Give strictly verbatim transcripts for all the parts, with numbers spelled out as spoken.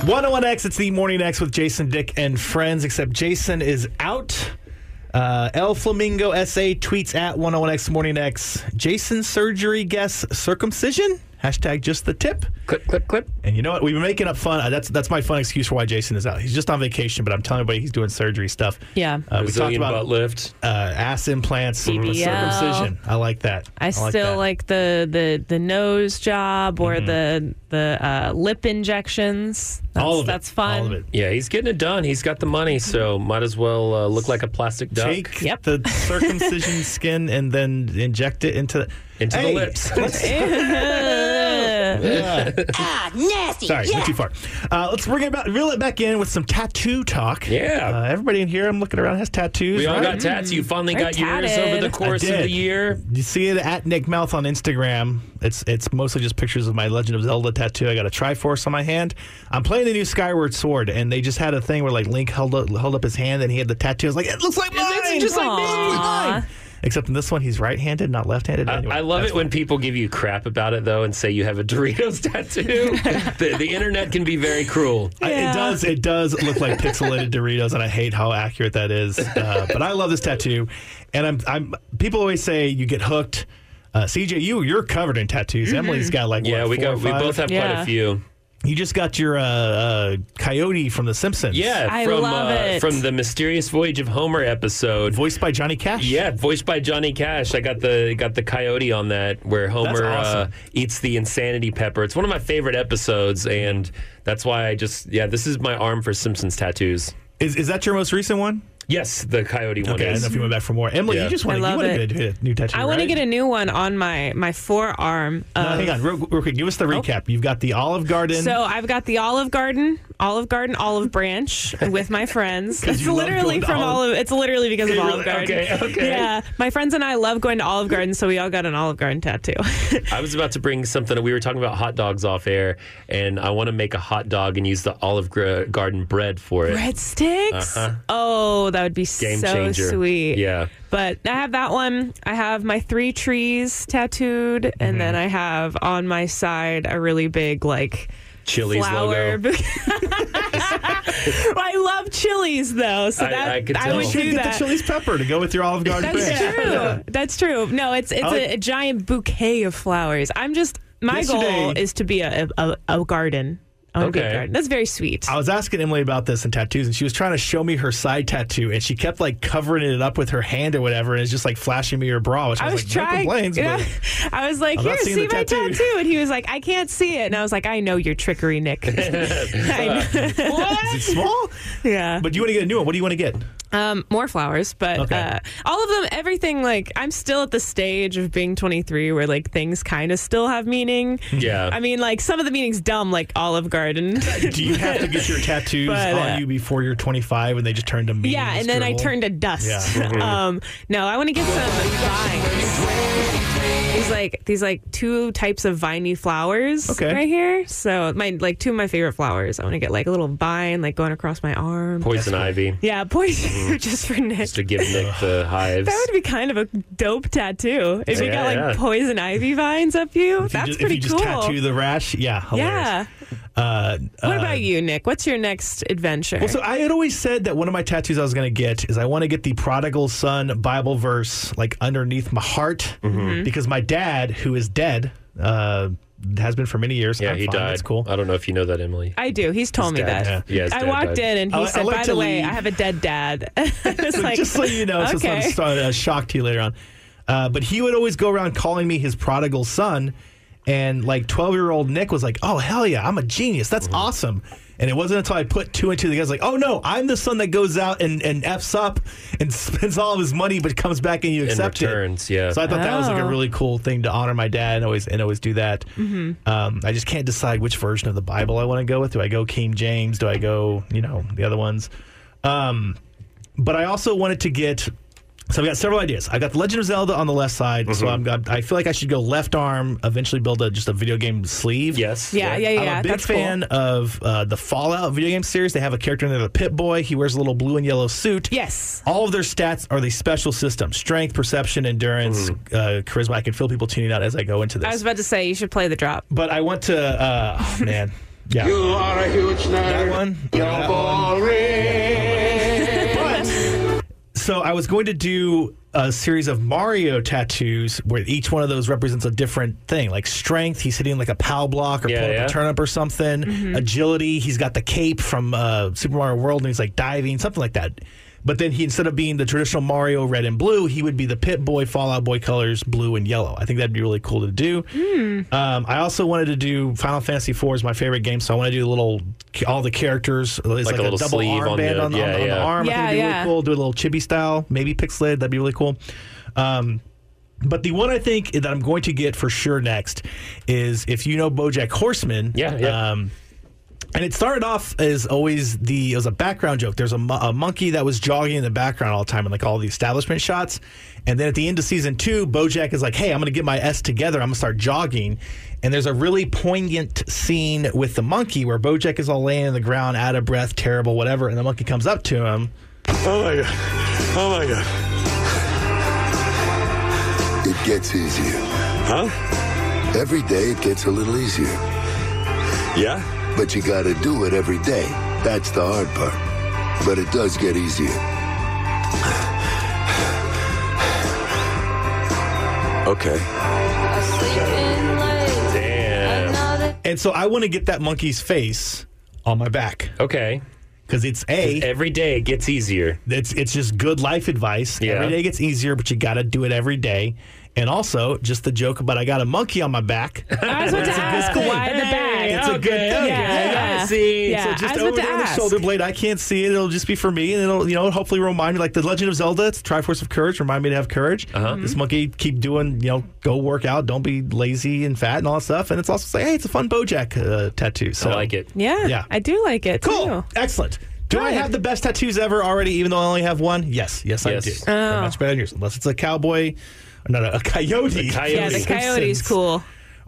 one oh one X, it's the Morning X with Jason, Dick, and friends, except Jason is out. Uh, El Flamingo S A tweets at one oh one X Morning X. Jason surgery guess circumcision? Hashtag just the tip. Clip, clip, clip. And you know what? We've been making up fun. Uh, that's that's my fun excuse for why Jason is out. He's just on vacation, but I'm telling everybody he's doing surgery stuff. Yeah. Uh, we talked Brazilian about butt lift. Uh, ass implants, B B L. circumcision. I like that. I, I still like, that. like the, the, the nose job or mm-hmm. the the uh, lip injections. That's, all of that's it. fun. All of it. Yeah, he's getting it done. He's got the money, so might as well uh, look like a plastic duck. Take Yep. the circumcision skin and then inject it into into hey, the lips. Yeah. Ah, nasty. Sorry, yeah. went too far. Uh, let's bring it back, reel it back in with some tattoo talk. Yeah. Uh, everybody in here, I'm looking around, has tattoos. We all right? got tats. You finally They're got yours tatted. over the course I of did. the year. You see it at Nick Mouth on Instagram. It's it's mostly just pictures of my Legend of Zelda tattoo. I got a Triforce on my hand. I'm playing the new Skyward Sword, and they just had a thing where like Link held up, held up his hand, and he had the tattoo. I was like, it looks like mine. It's just like Aww. mine. Except in this one, he's right-handed, not left-handed. I, Anyway, I love that's it when people give you crap about it, though, and say you have a Doritos tattoo. the, the internet can be very cruel. I, Yeah. it does. It does look like pixelated Doritos, and I hate how accurate that is. Uh, but I love this tattoo, and I'm. I'm. People always say you get hooked. Uh, C J, you you're covered in tattoos. Mm-hmm. Emily's got like Yeah, what, we four got. or We five? both have quite Yeah. a few. You just got your uh, uh, coyote from The Simpsons. Yeah, I from love uh, it. from the Mysterious Voyage of Homer episode. voiced by Johnny Cash. Yeah, voiced by Johnny Cash. I got the got the coyote on that where Homer That's awesome. uh, eats the insanity pepper. It's one of my favorite episodes, and that's why I just yeah. This is my arm for Simpsons tattoos. Is is that your most recent one? Yes, the coyote one Okay, I don't is. know if you went back for more. Emily, Yeah. you just want I to love you want it. to get a new tattoo. I want to right? get a new one on my, my forearm. No, of- hang on, real, real quick. Give us the recap. You've got the Olive Garden. So I've got the Olive Garden, Olive Garden, Olive Branch with my friends. It's you love literally going to from Olive- Olive. It's literally because of Okay, Olive Garden. okay, okay. Yeah, my friends and I love going to Olive Garden, so we all got an Olive Garden tattoo. I was about to bring something. We were talking about hot dogs off air, and I want to make a hot dog and use the Olive Gra- Garden bread for it. Breadsticks. Uh-huh. Oh, that would be Game so changer. sweet. Yeah. But I have that one. I have my three trees tattooed, Mm-hmm. and then I have on my side a really big like Chili's flower. logo. I love chilies though, so I- that I could I tell. would you do should get that. the Chili's pepper to go with your Olive Garden That's branch. true. Yeah. That's true. No, it's it's I like- a, a giant bouquet of flowers. I'm just my goal Yesterday- is to be a a, a garden. I want to be Okay. a garden. That's very sweet. I was asking Emily about this and tattoos, and she was trying to show me her side tattoo, and she kept like covering it up with her hand or whatever, and it's just like flashing me her bra, which I I was, was like, trying. no complaints, yeah. but I was like, I'm "Here, not seeing see the my tattoo." tattoo. And he was like, "I can't see it." And I was like, "I know your trickery, Nick." I know. is it small? Yeah. But you want to get a new one. What do you want to get? Um, more flowers, but Okay. uh, all of them, everything. Like, I'm still at the stage of being twenty-three where like things kind of still have meaning. Yeah. I mean, like some of the meaning's dumb, like Olive Garden. Do you have to get your tattoos But, uh, on you before you're twenty-five and they just turn to meaningless Yeah, and then I dribble? turned to dust. Yeah. um, no, I want to get some vines. These like these like two types of viney flowers Okay. right here. So my like two of my favorite flowers. I want to get like a little vine like going across my arm. Poison ivy. Yeah, poison just for Nick. Just to give Nick the hives. That would be kind of a dope tattoo if you Yeah, got like yeah. poison ivy vines up you. If you That's just, pretty if you cool. just tattoo the rash, yeah, hilarious. yeah. Uh, What uh, about you, Nick? What's your next adventure? Well, so I had always said that one of my tattoos I was going to get is I want to get the prodigal son Bible verse like underneath my heart Mm-hmm. because my dad, who is dead, uh, has been for many years. yeah, I'm he fine. died. That's cool. I don't know if you know that, Emily. I do. He's told me dad- that. yeah, his I dad walked died. in and he I- I said, like "By to the way, leave- I have a dead dad." It's So like, just so you know, so okay. it's not a shock to you later on. Uh, but he would always go around calling me his prodigal son. And like twelve-year-old Nick was like, oh, hell yeah, I'm a genius. That's Mm-hmm. awesome. And it wasn't until I put two and two together, like, oh, no, I'm the son that goes out and, and F's up and spends all of his money but comes back and you In accept returns, it. yeah. So I thought that was like a Oh. really cool thing to honor my dad and always and always do that. Mm-hmm. Um, I just can't decide which version of the Bible I want to go with. Do I go King James? Do I go, you know, the other ones? Um, but I also wanted to get... So I've got several ideas. I got the Legend of Zelda on the left side, so I'm. I feel like I should go left arm. Eventually, build a just a video game sleeve. Yes. Yeah, yeah, yeah. I'm a big that's fan cool. of uh, the Fallout video game series. They have a character in there, the Pit Boy. He wears a little blue and yellow suit. Yes. All of their stats are the special systems: strength, perception, endurance, uh, charisma. I can feel people tuning out as I go into this. I was about to say you should play the drop. but I want to. Uh, oh man. Yeah. You are a huge nerd. That one. You're That one. boring. But, so I was going to do a series of Mario tattoos where each one of those represents a different thing. Like strength, he's hitting like a pow block or Yeah, pulling yeah. a turnip or something. Mm-hmm. Agility, he's got the cape from uh, Super Mario World and he's like diving, something like that. But then he, instead of being the traditional Mario red and blue, he would be the Pit Boy, Fallout Boy colors, blue and yellow. I think that'd be really cool to do. Mm. Um, I also wanted to do Final Fantasy four is my favorite game, so I want to do a little, all the characters. It's like, a little double sleeve on armband the- on, the- yeah, on, the- on the yeah. arm. I Yeah, think it'd be yeah. really cool. Do a little chibi style, maybe pixelated. That'd be really cool. Um, but the one I think that I'm going to get for sure next is if you know BoJack Horseman. Yeah, yeah. Um, and it started off as always the it was a background joke. There's a, mo- a monkey that was jogging in the background all the time in like all the establishment shots. And then at the end of season two, BoJack is like, "Hey, I'm going to get my S together. I'm going to start jogging." And there's a really poignant scene with the monkey where BoJack is all laying on the ground, out of breath, terrible, whatever. And the monkey comes up to him. Oh my god. Oh my god. It gets easier. Huh? Every day it gets a little easier. Yeah? But you gotta do it every day. That's the hard part. But it does get easier. Okay. Damn. And so I want to get that monkey's face on my back Okay. because it's A, Every day it gets easier. it's, it's just good life advice. Yeah. Every day gets easier, but you got to do it every day. And also, just the joke about I got a monkey on my back. I was about to ask thing. why the bag. It's a good thing. Yeah, Yeah. yeah. See? Yeah. So I just was over about to there on the ask. shoulder blade, I can't see it. It'll just be for me, and it'll, you know, hopefully remind me, like the Legend of Zelda, it's Triforce of Courage, remind me to have courage. Uh-huh. This monkey keep doing, you know, go work out, don't be lazy and fat and all that stuff. And it's also say, hey, it's a fun BoJack uh, tattoo. So I like it. Yeah, Yeah. I do like it Cool, too. excellent. Do I Good. have the best tattoos ever already, even though I only have one? Yes, yes, I Yes. do. Oh. They're much better than yours, unless it's a cowboy, no, no, a coyote. A coyote. Yeah, the coyote's Simpsons. cool.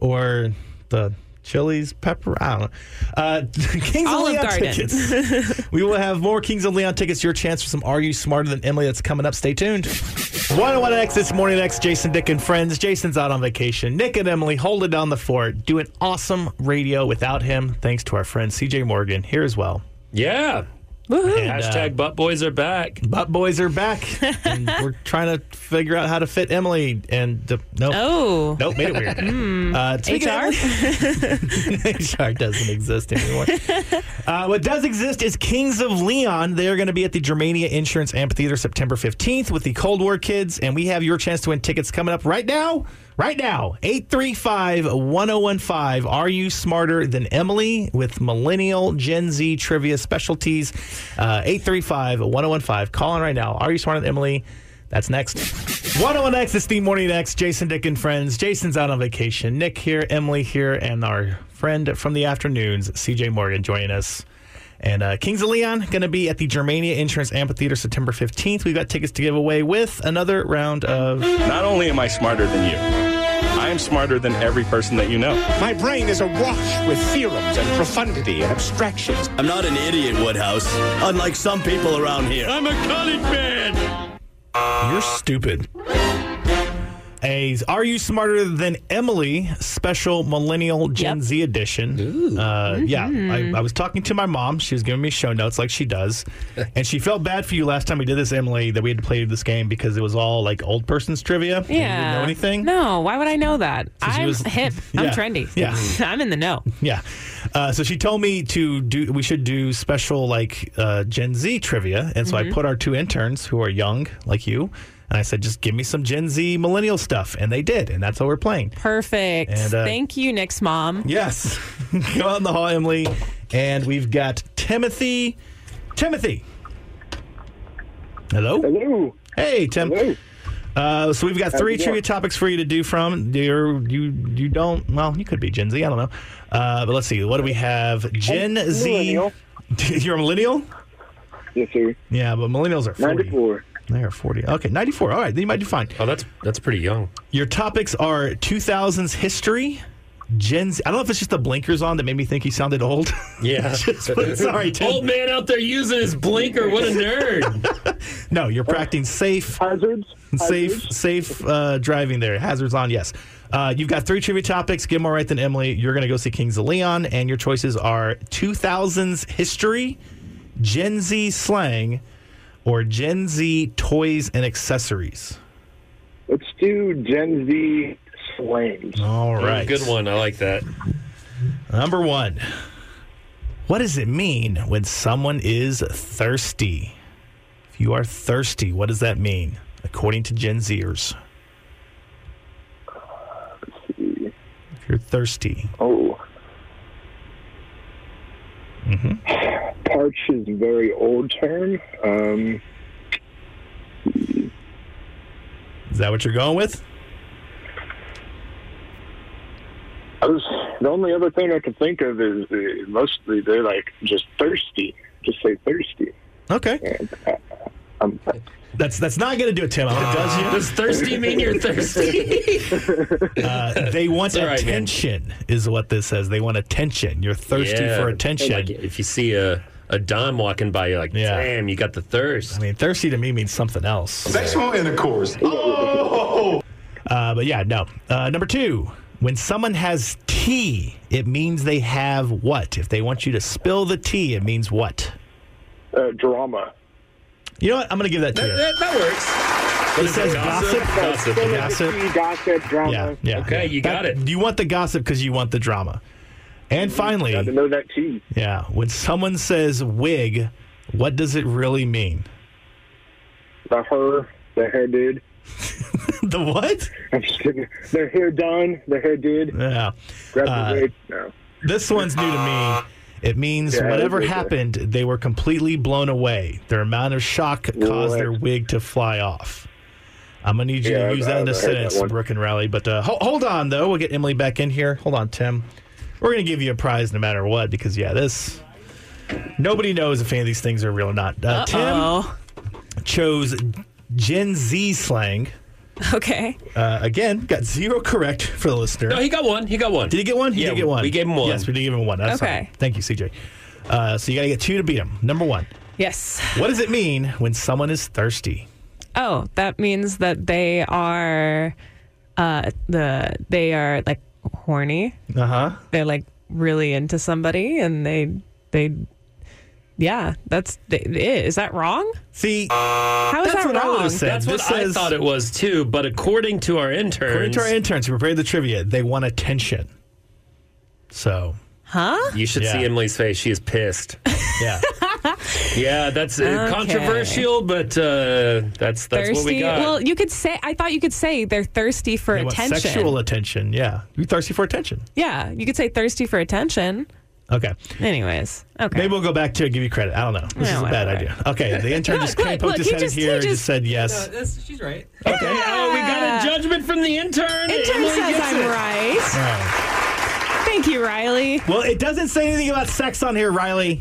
Or the Chili's pepper. I don't know. Uh, Kings Olive of Leon Garden. tickets. We will have more Kings of Leon tickets. Your chance for some Are You Smarter Than Emily? That's coming up. Stay tuned. one oh one X this morning. X Jason, Dick, and friends. Jason's out on vacation. Nick and Emily hold it down the fort, doing awesome radio without him. Thanks to our friend C J Morgan here as well. Yeah. Woohoo. And, uh, Hashtag butt boys are back. Butt boys are back, and we're trying to figure out how to fit Emily. And uh, nope, Oh. nope, made it weird. Uh, speaking of H R? H R doesn't exist anymore. Uh, what does exist is Kings of Leon. They are going to be at the Germania Insurance Amphitheater September fifteenth with the Cold War Kids, and we have your chance to win tickets coming up right now. Right now, eight three five, one oh one five. Are you smarter than Emily? With millennial Gen Z trivia specialties. Uh, eight three five, one oh one five. Call in right now. Are you smarter than Emily? That's next. one oh one X, it's the Morning X. Jason, Dick, and friends. Jason's out on vacation. Nick here, Emily here, and our friend from the afternoons, C J Morgan, joining us. And uh, Kings of Leon going to be at the Germania Insurance Amphitheater September fifteenth. We've got tickets to give away with another round of... Not only am I smarter than you, I am smarter than every person that you know. My brain is awash with theorems and profundity and abstractions. I'm not an idiot, Woodhouse, unlike some people around here. I'm a college man. You're stupid. A Are You Smarter Than Emily special millennial Gen Yep. Z edition. Uh, yeah, I, I was talking to my mom. She was giving me show notes like she does. And she felt bad for you last time we did this, Emily, that we had to play this game because it was all like old person's trivia. And you Yeah. didn't know anything? No, why would I know that? So she I'm was- hip. I'm Yeah. trendy. Yeah. I'm in the know. Yeah. Uh, so she told me to do, we should do special like uh, Gen Z trivia. And so I put our two interns who are young like you. And I said, just give me some Gen Z millennial stuff. And they did. And that's what we're playing. Perfect. And, uh, Thank you, Nick's mom. Yes. Go out in the hall, Emily. And we've got Timothy. Timothy. Hello. Hello. Hey, Tim. Hello. Uh, so we've got three you trivia doing? topics for you to do from. You're, you you don't, well, you could be Gen Z. I don't know. Uh, but let's see. What do we have? Gen I'm Z. millennial. You're a millennial? Yes, sir. Yeah, but millennials are forty. ninety-four. They are forty. Okay, ninety-four. All right, then you might do fine. Oh, that's that's pretty young. Your topics are two thousands history, Gen Z. I don't know if it's just the blinkers on that made me think he sounded old. Yeah. Sorry, Tim. Old man out there using his blinker. What a nerd. No, you're practicing safe, Hazards. safe, Hazards. safe uh, driving there. Hazards on, yes. Uh, you've got three trivia topics. Get more right than Emily. You're going to go see Kings of Leon, and your choices are two thousands history, Gen Z slang, or Gen Z toys and accessories. Let's do Gen Z slangs. All right. Good one. I like that. Number one. What does it mean when someone is thirsty? If you are thirsty, what does that mean, according to Gen Zers? Let's see. If you're thirsty. Oh. Mm-hmm. Parch is a very old term. Um, Is that what you're going with? I was the only other thing I could think of is uh, mostly they're like just thirsty. Just say thirsty. Okay. And, uh, um, That's that's not going to do it, Tim. It does you. Does thirsty mean you're thirsty? Uh, they want all right, man. attention, is what this says. They want attention. You're thirsty Yeah. for attention. Like if you see a, a dime walking by, you're like, Yeah. damn, you got the thirst. I mean, thirsty to me means something else. Sexual intercourse. Oh! Uh, but yeah, no. Uh, number two, when someone has tea, it means they have what? If they want you to spill the tea, it means what? uh, drama. You know what? I'm going to give that to that, you. that, that works. What It is says Gossip. gossip. Gossip. Gossip. Tea, gossip, drama. Yeah, yeah. Okay, you got That- it. You want the gossip because you want the drama. And finally, Got to know that tea. yeah, when someone says wig, what does it really mean? The her, the hair did. The what? I'm just kidding. Their hair done. Their hair did. Yeah. Grab the Uh, wig. No. This one's new to me. It means Yeah, whatever it's okay. happened, they were completely blown away. Their amount of shock caused What? their wig to fly off. I'm going to need you Yeah, to use I- that in a I heard sentence, that one. Brooke and Riley. But uh, ho- hold on, though. We'll get Emily back in here. Hold on, Tim. We're going to give you a prize no matter what because, yeah, this... Nobody knows if any of these things are real or not. Uh, Oh, Tim chose Gen Z slang. okay. Uh, again, got zero correct for the listener. No, he got one. He got one. Did he get one? He Yeah, did get one. we gave him one. Yes, we did give him one. That's Okay. fine. Thank you, C J. Uh, so you got to get two to beat him. Number one. Yes. What does it mean when someone is thirsty? Oh, that means that they are, uh, the they are like horny. Uh huh. They're like really into somebody, and they they, yeah, that's it. Is that wrong? See, How is that's that what I would wrong? have said. That's what This I says- thought it was too, but according to our interns, according to our interns who prepared the trivia, they want attention. So, Huh? you should Yeah. see Emily's face. She is pissed. yeah. Yeah, that's uh, Okay. controversial, but uh, that's that's Thirsty. what we got. Well, you could say. I thought you could say they're thirsty for They want attention. sexual attention. Yeah. You're thirsty for attention. Yeah, you could say thirsty for attention. Okay. Anyways, okay. Maybe we'll go back to it, give you credit. I don't know. This Yeah, is a bad whatever. idea. Okay. The intern Look, just came look, poked look, his he head in just- here he and just just- said yes. No, that's, she's right. okay, oh, we got a judgment from the intern. Intern Emily says gets I'm it. right. All right. Thank you, Riley. Well, it doesn't say anything about sex on here, Riley.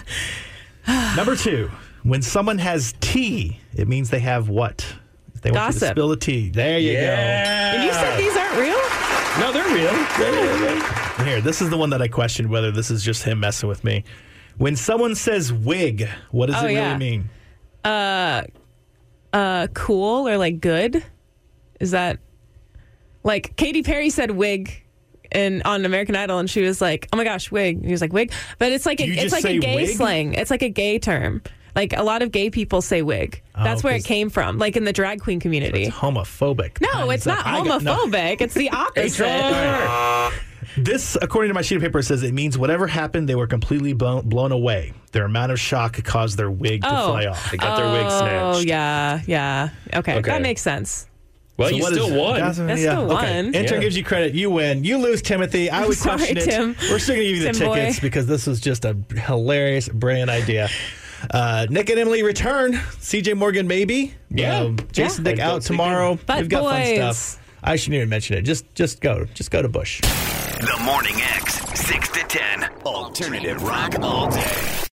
Number two, when someone has tea, it means they have what? They want you to Gossip. spill the tea. There you Yeah. And you said these aren't real? No, they're real. They're real. go. Here, this is the one that I questioned whether this is just him messing with me. When someone says wig, what does Oh, it yeah. really mean? Uh, cool or like good? Is that like Katy Perry said wig in on American Idol, and she was like, "Oh my gosh, wig." And he was like, "Wig," but it's like a, Do you it's just like say a gay wig? slang. It's like a gay term. Like a lot of gay people say wig. Oh, That's where it 'cause- came from. Like in the drag queen community. It's homophobic. No, Time's it's up. not I got- no. homophobic. It's the opposite. This, according to my sheet of paper, says it means whatever happened, they were completely blown, blown away. Their amount of shock caused their wig to Oh. fly off. They got their wig Oh snatched. yeah, yeah. Okay, Okay. that makes sense. Well, So you what still is- won. That's, That's yeah, still okay. won. Intern Yeah. gives you credit. You win. You lose, Timothy. I would Sorry, question it. Tim. We're still going to give you the Tim boy. tickets because this was just a hilarious, brilliant idea. Uh, Nick and Emily return. C J Morgan, maybe. Yeah. Um, Jason Dick Like out this tomorrow. But We've got fun boys. stuff. I shouldn't even mention it. Just, just go. Just go to Bush. The Morning X, six to ten. Alternative rock all day.